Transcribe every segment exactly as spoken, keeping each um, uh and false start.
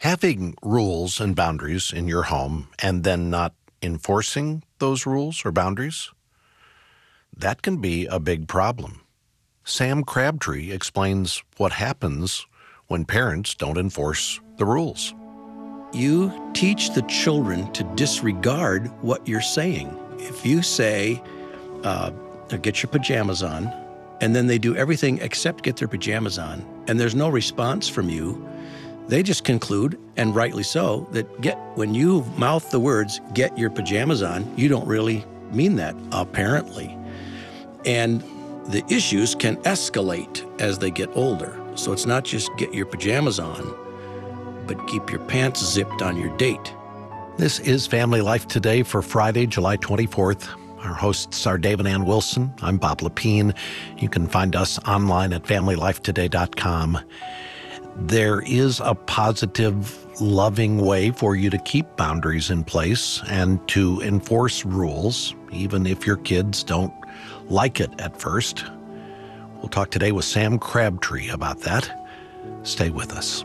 Having rules and boundaries in your home and then not enforcing those rules or boundaries, that can be a big problem. Sam Crabtree explains what happens when parents don't enforce the rules. You teach the children to disregard what you're saying. If you say, uh, get your pajamas on, and then they do everything except get their pajamas on, and there's no response from you, they just conclude, and rightly so, that get when you mouth the words, get your pajamas on, you don't really mean that, apparently. And the issues can escalate as they get older. So it's not just get your pajamas on, but keep your pants zipped on your date. This is Family Life Today for Friday, July twenty-fourth. Our hosts are Dave and Ann Wilson. I'm Bob Lepine. You can find us online at family life today dot com. There is a positive, loving way for you to keep boundaries in place and to enforce rules, even if your kids don't like it at first. We'll talk today with Sam Crabtree about that. Stay with us.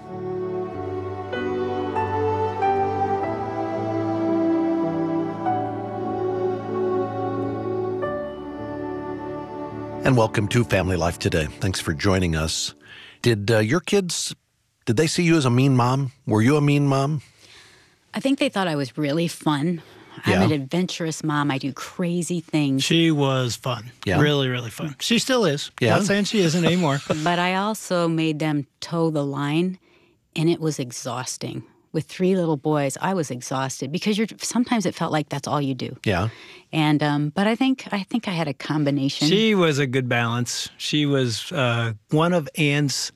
And welcome to Family Life Today. Thanks for joining us. Did uh, your kids, did they see you as a mean mom? Were you a mean mom? I think they thought I was really fun. Yeah. I'm an adventurous mom. I do crazy things. She was fun. Yeah. Really, really fun. She still is. Yeah. Not saying she isn't anymore. But I also made them toe the line, and it was exhausting. With three little boys, I was exhausted because you're sometimes it felt like that's all you do. Yeah. And um, but I think I think I had a combination. She was a good balance. She was uh, one of Ann's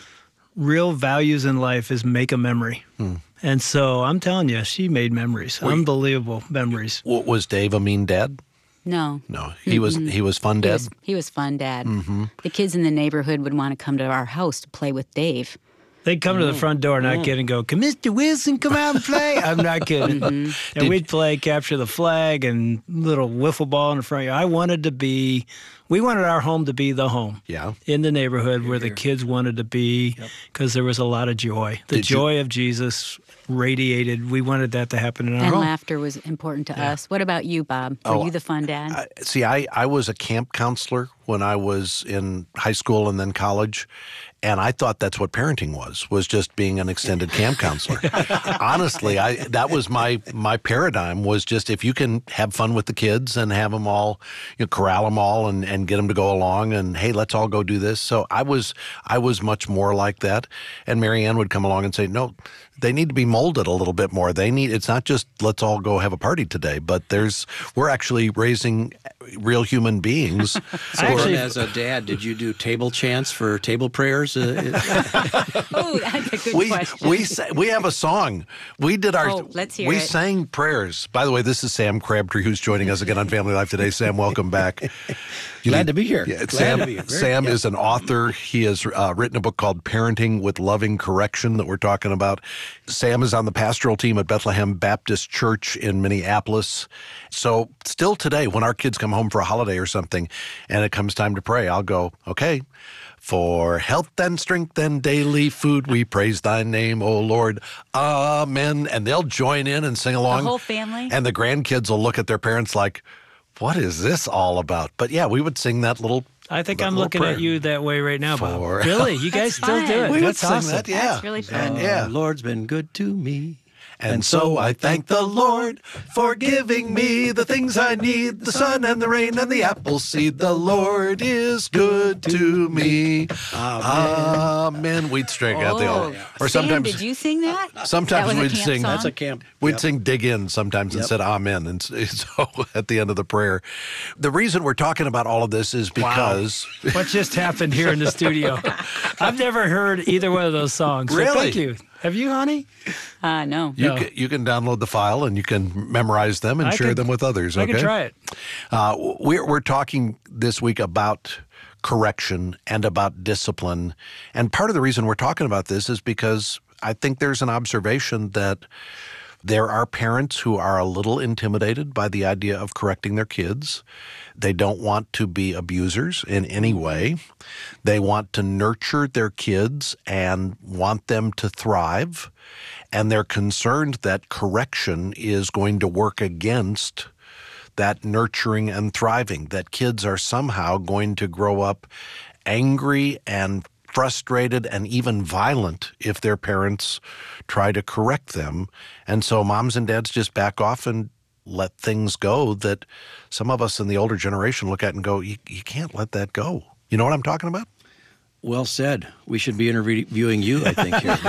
real values in life is make a memory. Hmm. And so I'm telling you, she made memories, Were unbelievable memories. W- was Dave a mean dad? No. No, he mm-hmm. was he was fun dad? He was, he was fun dad. Mm-hmm. The kids in the neighborhood would want to come to our house to play with Dave. They'd come to the front door, not Yeah. kidding, and go, can Mister Wilson come out and play? I'm not kidding. Mm-hmm. And Did- we'd play capture the flag and little wiffle ball in the front yard. I wanted to be, we wanted our home to be the home Yeah. in the neighborhood where the kids wanted to be because there was a lot of joy. The Did you- joy of Jesus radiated. We wanted that to happen in our And home. laughter was important to us. What about you, Bob? Were Oh, you the fun dad? I, see, I, I was a camp counselor when I was in high school and then college, and I thought that's what parenting was, was just being an extended camp counselor. Honestly, I that was my my paradigm was just if you can have fun with the kids and have them all, you know, corral them all and, and get them to go along and, hey, let's all go do this. So I was I was much more like that. And Mary Ann would come along and say, no, they need to be molded a little bit more. They need, it's not just let's all go have a party today, but there's, we're actually raising real human beings. So Actually- as a dad, did you do table chants for table prayers? Uh, Oh, that's a good we question. we sa- we have a song. We did our. Oh, let's hear we it. sang prayers. By the way, this is Sam Crabtree who's joining us again on Family Life Today. Sam, welcome back. You Glad need- to be here. Yeah, Glad Sam, to be here. Very- Sam yeah. is an author. He has uh, written a book called Parenting with Loving Correction that we're talking about. Sam is on the pastoral team at Bethlehem Baptist Church in Minneapolis. So still today, when our kids come home for a holiday or something and it comes time to pray, I'll go, okay, for health and strength and daily food, we praise thy name, O Lord. Amen. And they'll join in and sing along. The whole family? And the grandkids will look at their parents like, what is this all about? But yeah, we would sing that little I think that I'm little looking prayer. at you that way right now, Bob. For- Really? You guys That's still do fun. it? We would That's sing awesome. that, yeah. That's really fun. Yeah. The Lord's been good to me. And so I thank the Lord for giving me the things I need, the sun and the rain and the apple seed. The Lord is good to me. Amen. We'd string out the Oh, old. Or Sam, sometimes did you sing that? sometimes That was a we'd camp sing song? That's a camp. We'd Yep. sing dig in sometimes and Yep. said amen. And s- so at the end of the prayer. The reason we're talking about all of this is because What just happened here in the studio? I've never heard either one of those songs. So Really? thank you. Have you, honey? Uh, no. you No. can, you can download the file and you can memorize them and I share could- them with others. I Okay? can try it. Uh, we're, we're talking this week about correction and about discipline. And part of the reason we're talking about this is because I think there's an observation that There are parents who are a little intimidated by the idea of correcting their kids. They don't want to be abusers in any way. They want to nurture their kids and want them to thrive. And they're concerned that correction is going to work against that nurturing and thriving, that kids are somehow going to grow up angry and frustrated and even violent if their parents try to correct them. And so moms and dads just back off and let things go that some of us in the older generation look at and go, you, you can't let that go. You know what I'm talking about? Well said. We should be interviewing you, I think, here.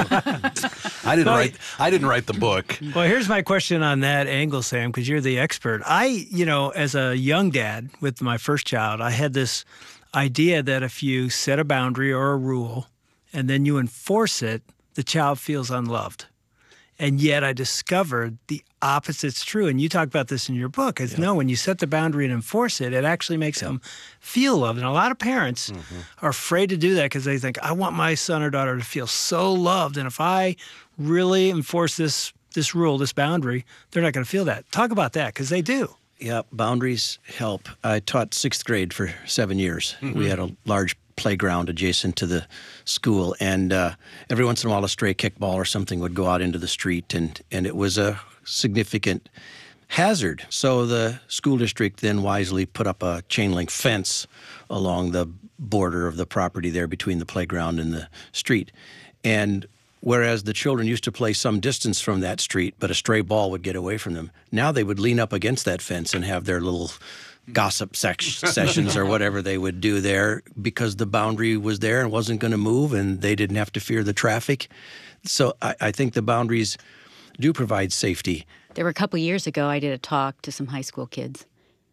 I didn't Well, write I didn't write the book. Well, here's my question on that angle, Sam, because you're the expert. I, you know, as a young dad with my first child, I had this idea that if you set a boundary or a rule and then you enforce it, the child feels unloved. And yet I discovered the opposite's true. And you talk about this in your book. Is Yeah. no, when you set the boundary and enforce it, it actually makes them feel loved. And a lot of parents Mm-hmm. are afraid to do that because they think, I want my son or daughter to feel so loved. And if I really enforce this this rule, this boundary, they're not going to feel that. Talk about that, because they do. Yeah, boundaries help. I taught sixth grade for seven years. Mm-hmm. We had a large playground adjacent to the school, and uh, every once in a while a stray kickball or something would go out into the street, and, and it was a significant hazard. So the school district then wisely put up a chain link fence along the border of the property there between the playground and the street. And whereas the children used to play some distance from that street, but a stray ball would get away from them, now they would lean up against that fence and have their little gossip sec- sessions or whatever they would do there because the boundary was there and wasn't going to move and they didn't have to fear the traffic. So I, I think the boundaries do provide safety. There were a couple years ago, I did a talk to some high school kids,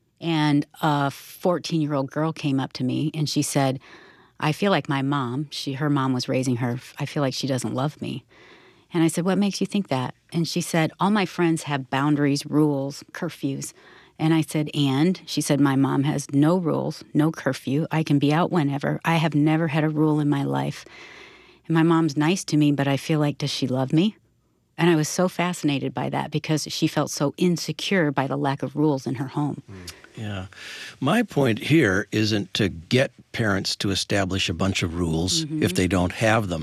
and a fourteen-year-old girl came up to me, and she said, I feel like my mom, she her mom was raising her, I feel like she doesn't love me. And I said, what makes you think that? And she said, all my friends have boundaries, rules, curfews. And I said, and? She said, my mom has no rules, no curfew. I can be out whenever. I have never had a rule in my life. And my mom's nice to me, but I feel like, does she love me? And I was so fascinated by that because she felt so insecure by the lack of rules in her home. Yeah. My point here isn't to get parents to establish a bunch of rules Mm-hmm. if they don't have them,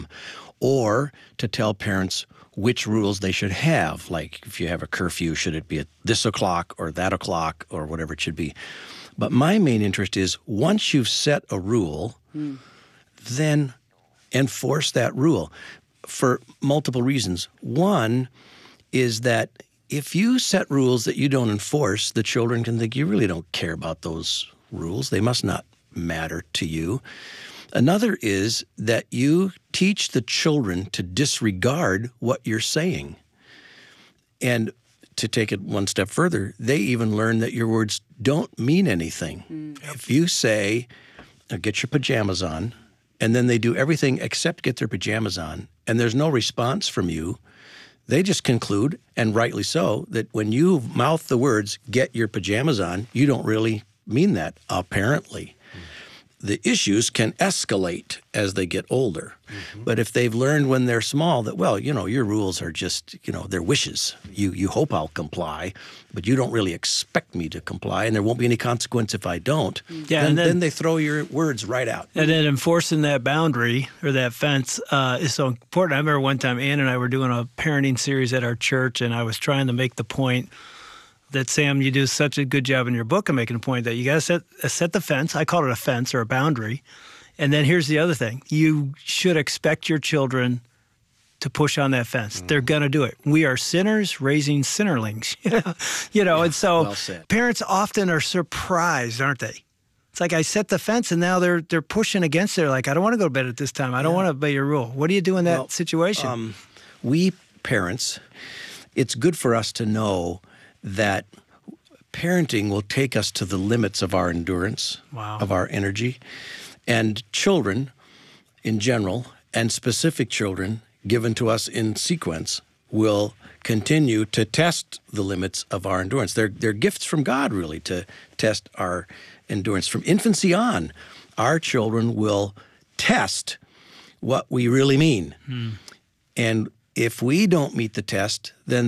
or to tell parents which rules they should have. Like if you have a curfew, should it be at this o'clock or that o'clock or whatever it should be. But my main interest is once you've set a rule, mm. then enforce that rule for multiple reasons. One is that if you set rules that you don't enforce, the children can think you really don't care about those rules. They must not matter to you. Another is that you teach the children to disregard what you're saying. And to take it one step further, they even learn that your words don't mean anything. Mm. If you say, get your pajamas on, and then they do everything except get their pajamas on, and there's no response from you, they just conclude, and rightly so, that when you mouth the words, get your pajamas on, you don't really mean that, apparently. The issues can escalate as they get older. Mm-hmm. But if they've learned when they're small that, well, you know, your rules are just, you know, they're wishes. You you hope I'll comply, but you don't really expect me to comply, and there won't be any consequence if I don't. Yeah, then, and then, then they throw your words right out. And then enforcing that boundary or that fence uh, is so important. I remember one time Ann and I were doing a parenting series at our church, and I was trying to make the point that, Sam, you do such a good job in your book of making a point that you got to set, uh, set the fence. I call it a fence or a boundary. And then here's the other thing. You should expect your children to push on that fence. Mm. They're going to do it. We are sinners raising sinnerlings. you know, yeah, and so well said. Parents often are surprised, aren't they? It's like I set the fence and now they're they're pushing against it. They're like, I don't want to go to bed at this time. I don't yeah. want to obey your rule. What do you do in that well, situation? Um, we parents, it's good for us to know that parenting will take us to the limits of our endurance, wow. of our energy. And children in general, and specific children given to us in sequence, will continue to test the limits of our endurance. They're, they're gifts from God, really, to test our endurance. From infancy on, our children will test what we really mean. Hmm. And if we don't meet the test, then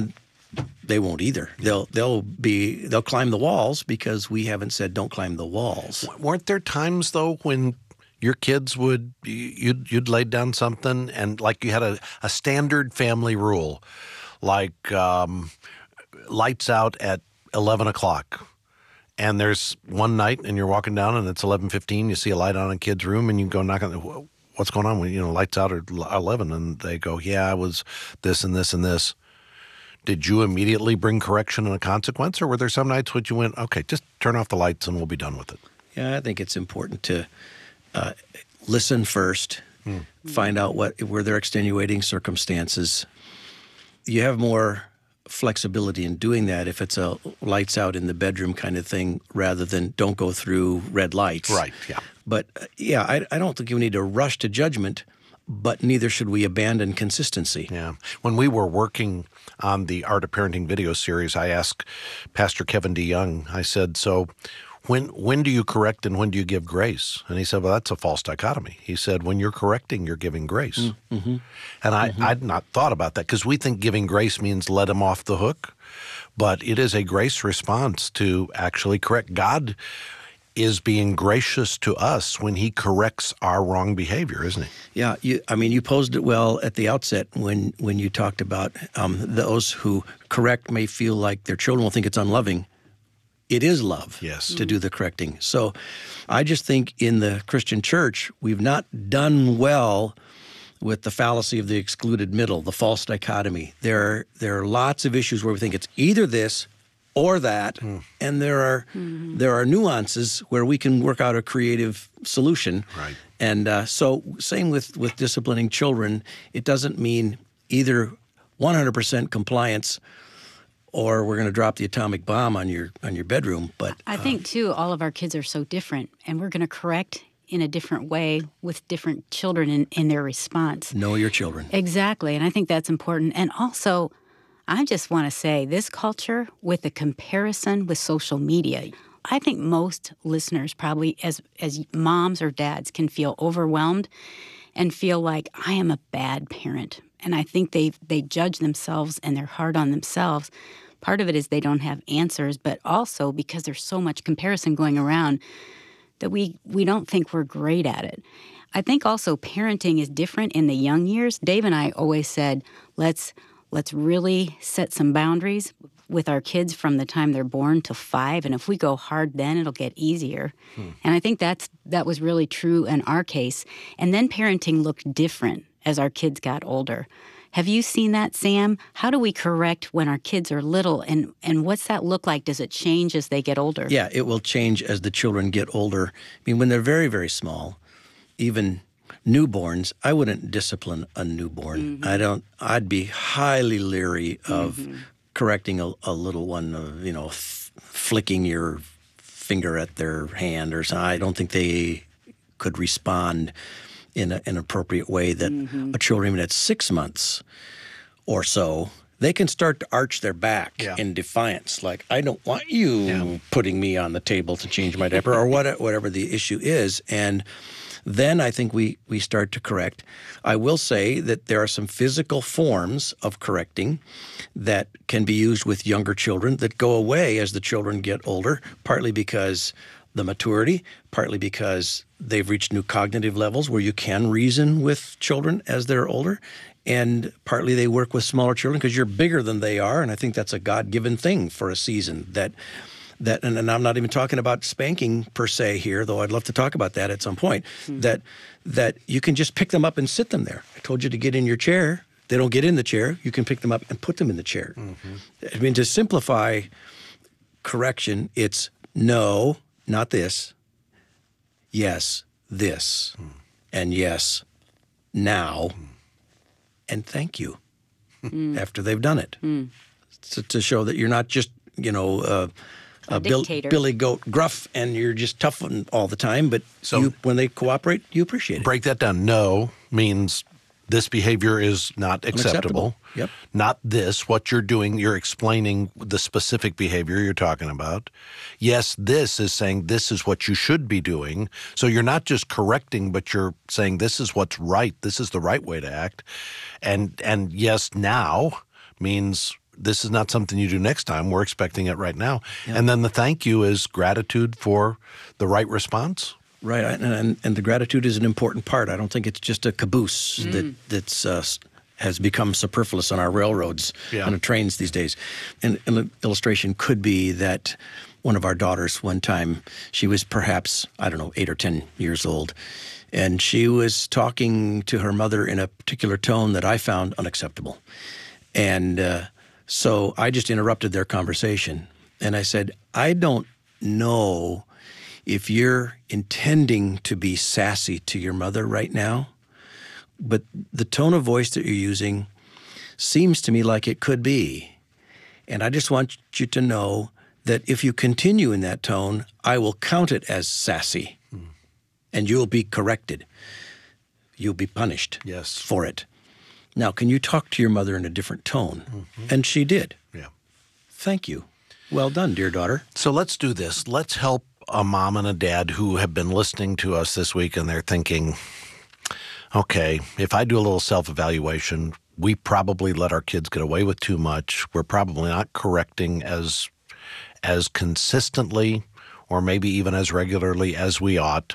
they won't either. They'll they'll be they'll climb the walls because we haven't said don't climb the walls. Weren't there times though when your kids would you'd you'd laid down something and like you had a, a standard family rule, like um, lights out at eleven o'clock. And there's one night, and you're walking down, and it's eleven fifteen. You see a light on in a kid's room, and you go knock on the, what's going on? Well, you know, lights out at eleven, and they go, yeah, I was this and this and this. Did you immediately bring correction and a consequence, or were there some nights when you went, okay, just turn off the lights and we'll be done with it? Yeah, I think it's important to uh, listen first, mm. find out what were their extenuating circumstances. You have more flexibility in doing that if it's a lights out in the bedroom kind of thing rather than don't go through red lights. Right, yeah. But, uh, yeah, I, I don't think we need to rush to judgment, but neither should we abandon consistency. Yeah. When we were working on the Art of Parenting video series, I asked Pastor Kevin DeYoung, I said, so when when do you correct and when do you give grace? And he said, well, that's a false dichotomy. He said, when you're correcting, you're giving grace. Mm-hmm. And I, mm-hmm. I'd not thought about that because we think giving grace means let him off the hook. But it is a grace response to actually correct. God is being gracious to us when he corrects our wrong behavior, isn't he? Yeah, you, I mean, you posed it well at the outset when, when you talked about um, those who correct may feel like their children will think it's unloving. It is love yes. to do the correcting. So I just think in the Christian church, we've not done well with the fallacy of the excluded middle, the false dichotomy. There are, there are lots of issues where we think it's either this or that, mm. and there are mm-hmm. there are nuances where we can work out a creative solution. Right. And uh, so same with, with disciplining children. It doesn't mean either one hundred percent compliance or we're going to drop the atomic bomb on your on your bedroom. But I uh, think, too, all of our kids are so different, and we're going to correct in a different way with different children in, in their response. Know your children. Exactly, and I think that's important. And also, I just want to say this culture with the comparison with social media, I think most listeners probably as as moms or dads can feel overwhelmed and feel like I am a bad parent. And I think they they judge themselves and they're hard on themselves. Part of it is they don't have answers, but also because there's so much comparison going around that we, we don't think we're great at it. I think also parenting is different in the young years. Dave and I always said, let's let's really set some boundaries with our kids from the time they're born to five. And if we go hard then, it'll get easier. Hmm. And I think that's that was really true in our case. And then parenting looked different as our kids got older. Have you seen that, Sam? How do we correct when our kids are little, and, and what's that look like? Does it change as they get older? Yeah, it will change as the children get older. I mean, when they're very, very small, even newborns, I wouldn't discipline a newborn. Mm-hmm. I don't. I'd be highly leery of mm-hmm. correcting a, a little one, uh, you know, f- flicking your finger at their hand or something. I don't think they could respond in a, an appropriate way that mm-hmm. a children even at six months or so, they can start to arch their back yeah. in defiance, like, I don't want you yeah. putting me on the table to change my diaper or what, whatever the issue is. And then I think we, we start to correct. I will say that there are some physical forms of correcting that can be used with younger children that go away as the children get older, partly because the maturity, partly because they've reached new cognitive levels where you can reason with children as they're older, and partly they work with smaller children because you're bigger than they are, and I think that's a God-given thing for a season. That, that, and, and I'm not even talking about spanking per se here, though I'd love to talk about that at some point, mm-hmm. that that you can just pick them up and sit them there. I told you to get in your chair. They don't get in the chair. You can pick them up and put them in the chair. Mm-hmm. I mean, to simplify correction, it's no, not this, yes, this, mm. and yes, now, mm. and thank you mm. after they've done it. Mm. To, to show that you're not just, you know, uh, a Bill, Billy Goat gruff and you're just tough all the time, but so you, when they cooperate, you appreciate it. Break that down. No means this behavior is not acceptable. Yep. Not this, what you're doing, you're explaining the specific behavior you're talking about. Yes, this is saying this is what you should be doing. So you're not just correcting, but you're saying this is what's right. This is the right way to act. And and yes, now means this is not something you do next time. We're expecting it right now. Yeah. And then the thank you is gratitude for the right response. Right, and, and and the gratitude is an important part. I don't think it's just a caboose mm. that that's uh, has become superfluous on our railroads yeah. and the trains these days. And an illustration could be that one of our daughters one time, she was perhaps, I don't know, eight or ten years old, and she was talking to her mother in a particular tone that I found unacceptable. And uh, so I just interrupted their conversation, and I said, I don't know if you're intending to be sassy to your mother right now, but the tone of voice that you're using seems to me like it could be. And I just want you to know that if you continue in that tone, I will count it as sassy, mm. and you'll be corrected. You'll be punished yes. for it. Now, can you talk to your mother in a different tone? Mm-hmm. And she did. Yeah. Thank you. Well done, dear daughter. So let's do this. Let's help a mom and a dad who have been listening to us this week, and they're thinking, okay, if I do a little self-evaluation, we probably let our kids get away with too much. We're probably not correcting as as consistently or maybe even as regularly as we ought.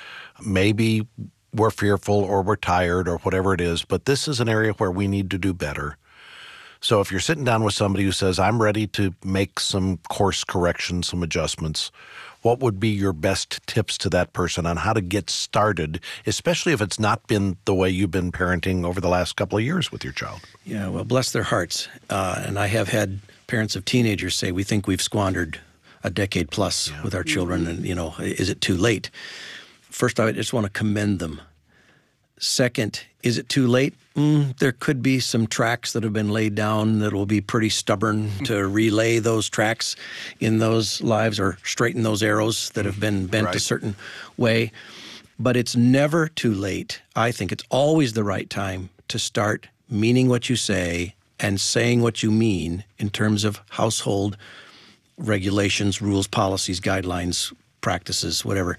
Maybe we're fearful or we're tired or whatever it is, but this is an area where we need to do better. So if you're sitting down with somebody who says, I'm ready to make some course corrections, some adjustments, what would be your best tips to that person on how to get started, especially if it's not been the way you've been parenting over the last couple of years with your child? Yeah, well, bless their hearts. Uh, and I have had parents of teenagers say, we think we've squandered a decade plus yeah. with our children, mm-hmm. and, you know, is it too late? First, I just want to commend them. Second, is it too late? Mm, there could be some tracks that have been laid down that will be pretty stubborn to relay those tracks in those lives or straighten those arrows that have been bent right. a certain way. But it's never too late. I think it's always the right time to start meaning what you say and saying what you mean in terms of household regulations, rules, policies, guidelines, practices, whatever.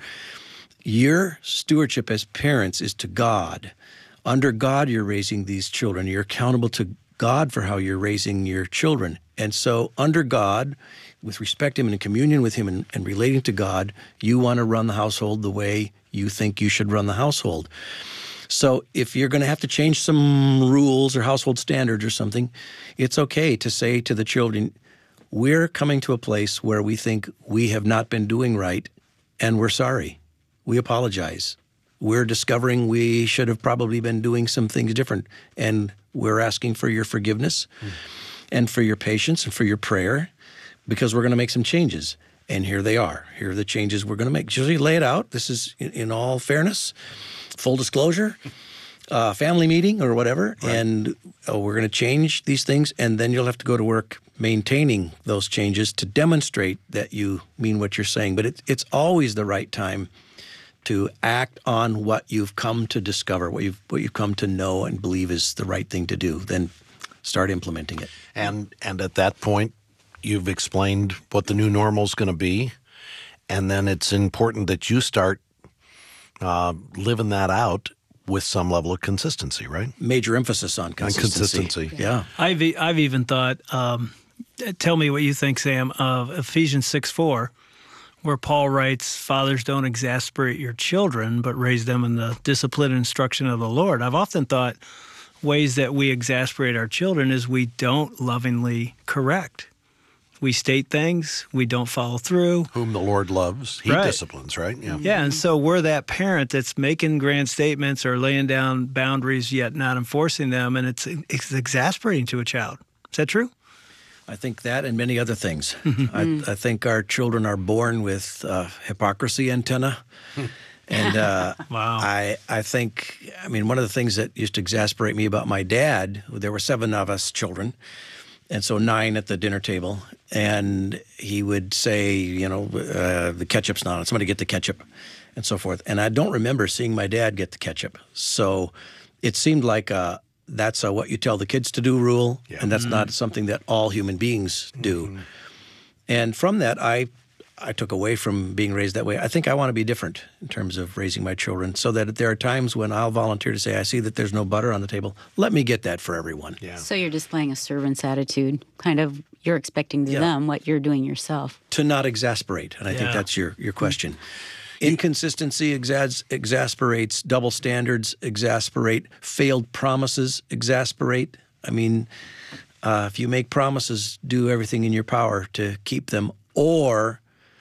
Your stewardship as parents is to God. Under God, you're raising these children. You're accountable to God for how you're raising your children. And so under God, with respect to Him and in communion with Him and, and relating to God, you want to run the household the way you think you should run the household. So if you're going to have to change some rules or household standards or something, it's okay to say to the children, we're coming to a place where we think we have not been doing right, and we're sorry. We apologize. We're discovering we should have probably been doing some things different, and we're asking for your forgiveness mm. and for your patience and for your prayer, because we're going to make some changes. And here they are. Here are the changes we're going to make. Just lay it out. This is, in, in all fairness, full disclosure, uh, family meeting or whatever, right. and oh, we're going to change these things, and then you'll have to go to work maintaining those changes to demonstrate that you mean what you're saying. But it, it's always the right time to act on what you've come to discover, what you've what you've come to know and believe is the right thing to do. Then start implementing it. And and at that point, you've explained what the new normal is going to be, and then it's important that you start uh, living that out with some level of consistency, right? Major emphasis on consistency. On consistency. Yeah. I've e- I've even thought. Um, tell me what you think, Sam, of Ephesians six four. Where Paul writes, fathers, don't exasperate your children, but raise them in the discipline and instruction of the Lord. I've often thought ways that we exasperate our children is we don't lovingly correct. We state things, we don't follow through. Whom the Lord loves, He right. disciplines, right? Yeah. Yeah, and so we're that parent that's making grand statements or laying down boundaries yet not enforcing them, and it's, it's exasperating to a child. Is that true? I think that and many other things. I, I think our children are born with uh, hypocrisy antenna. And uh, wow. I I think, I mean, one of the things that used to exasperate me about my dad, there were seven of us children, and so nine at the dinner table. And he would say, you know, uh, the ketchup's not on, somebody get the ketchup, and so forth. And I don't remember seeing my dad get the ketchup. So it seemed like a, that's a what you tell the kids to do rule, yeah. and that's mm-hmm. not something that all human beings do. Mm-hmm. And from that, I I took away from being raised that way. I think I want to be different in terms of raising my children, so that there are times when I'll volunteer to say, I see that there's no butter on the table. Let me get that for everyone. Yeah. So you're displaying a servant's attitude, kind of you're expecting to Yeah. them what you're doing yourself. To not exasperate, and I think Yeah. that's your, your question. Inconsistency exas- exasperates, double standards exasperate, failed promises exasperate. I mean, uh, if you make promises, do everything in your power to keep them, or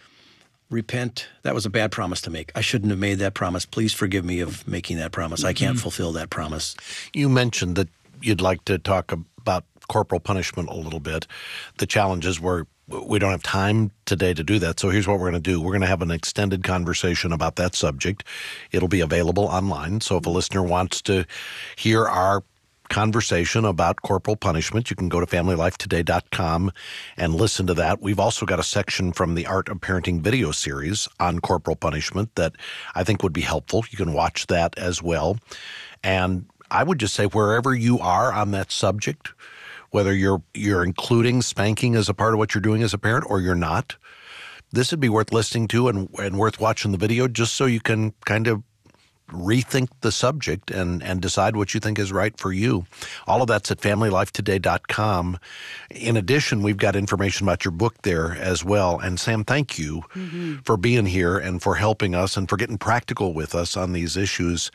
repent. That was a bad promise to make. I shouldn't have made that promise. Please forgive me of making that promise. I can't fulfill that promise. You mentioned that you'd like to talk about corporal punishment a little bit. The challenges were we don't have time today to do that, so here's what we're going to do. We're going to have an extended conversation about that subject. It'll be available online, so if a listener wants to hear our conversation about corporal punishment, you can go to family life today dot com and listen to that. We've also got a section from the Art of Parenting video series on corporal punishment that I think would be helpful. You can watch that as well. And I would just say wherever you are on that subject, whether you're you're including spanking as a part of what you're doing as a parent or you're not, this would be worth listening to and, and worth watching the video just so you can kind of rethink the subject and, and decide what you think is right for you. All of that's at family life today dot com. In addition, we've got information about your book there as well. And Sam, thank you mm-hmm. for being here and for helping us and for getting practical with us on these issues.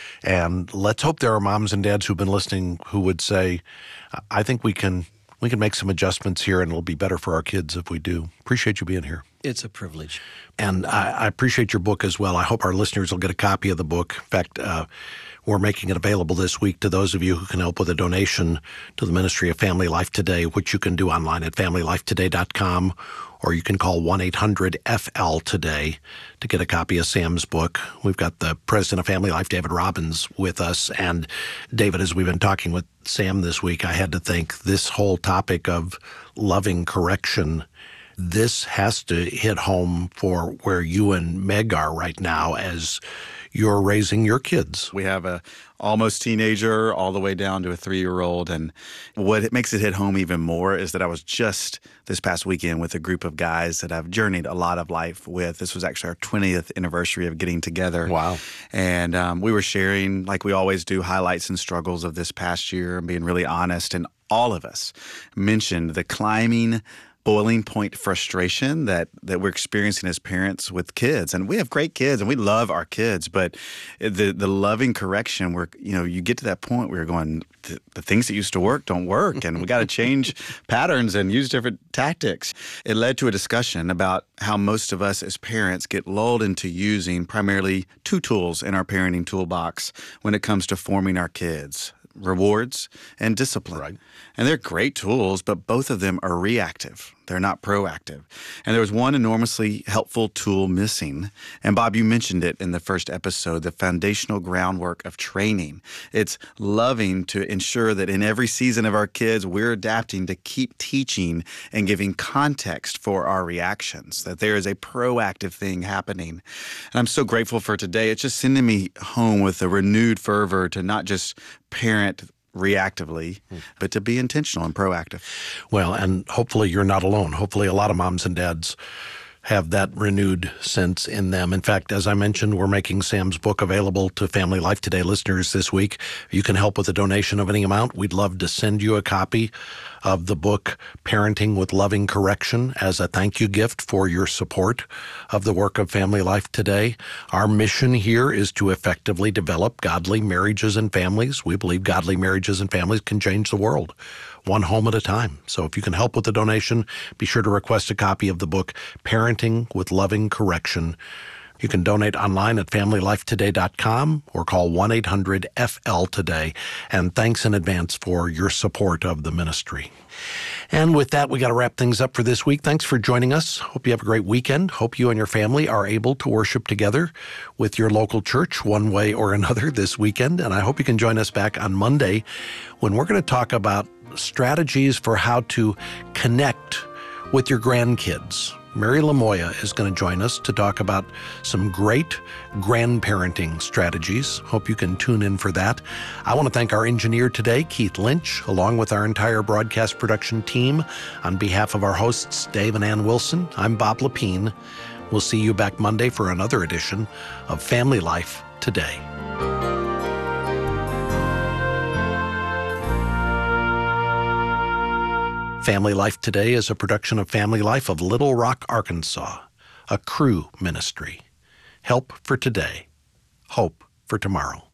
And let's hope there are moms and dads who've been listening who would say, I think we can we can make some adjustments here and it'll be better for our kids if we do. Appreciate you being here. It's a privilege. And I, I appreciate your book as well. I hope our listeners will get a copy of the book. In fact, uh, we're making it available this week to those of you who can help with a donation to the Ministry of Family Life Today, which you can do online at family life today dot com, or you can call one eight hundred F L today to get a copy of Sam's book. We've got the president of Family Life, David Robbins, with us. And David, as we've been talking with Sam this week, I had to think this whole topic of loving correction, this has to hit home for where you and Meg are right now as you're raising your kids. We have a almost teenager all the way down to a three-year-old. And what it makes it hit home even more is that I was just this past weekend with a group of guys that I've journeyed a lot of life with. This was actually our twentieth anniversary of getting together. Wow. And um, we were sharing, like we always do, highlights and struggles of this past year and being really honest. And all of us mentioned the climbing boiling point frustration that that we're experiencing as parents with kids. And we have great kids and we love our kids, but the the loving correction where, you know, you get to that point where you're going, the, the things that used to work don't work and we got to change patterns and use different tactics. It led to a discussion about how most of us as parents get lulled into using primarily two tools in our parenting toolbox when it comes to forming our kids: rewards and discipline. Right. And they're great tools, but both of them are reactive. They're not proactive. And there was one enormously helpful tool missing. And Bob, you mentioned it in the first episode, the foundational groundwork of training. It's loving to ensure that in every season of our kids, we're adapting to keep teaching and giving context for our reactions, that there is a proactive thing happening. And I'm so grateful for today. It's just sending me home with a renewed fervor to not just parent reactively, but to be intentional and proactive. Well, and hopefully you're not alone. Hopefully a lot of moms and dads have that renewed sense in them. In fact, as I mentioned, we're making Sam's book available to Family Life Today listeners this week. You can help with a donation of any amount. We'd love to send you a copy of the book, Parenting with Loving Correction, as a thank you gift for your support of the work of Family Life Today. Our mission here is to effectively develop godly marriages and families. We believe godly marriages and families can change the world, one home at a time. So if you can help with the donation, be sure to request a copy of the book, Parenting with Loving Correction. You can donate online at family life today dot com or call one eight hundred F L today. And thanks in advance for your support of the ministry. And with that, we got to wrap things up for this week. Thanks for joining us. Hope you have a great weekend. Hope you and your family are able to worship together with your local church one way or another this weekend. And I hope you can join us back on Monday when we're going to talk about strategies for how to connect with your grandkids. Mary Lamoya is going to join us to talk about some great grandparenting strategies. Hope you can tune in for that. I want to thank our engineer today, Keith Lynch, along with our entire broadcast production team. On behalf of our hosts, Dave and Ann Wilson, I'm Bob Lepine. We'll see you back Monday for another edition of Family Life Today. Family Life Today is a production of Family Life of Little Rock, Arkansas, a Cru ministry. Help for today, hope for tomorrow.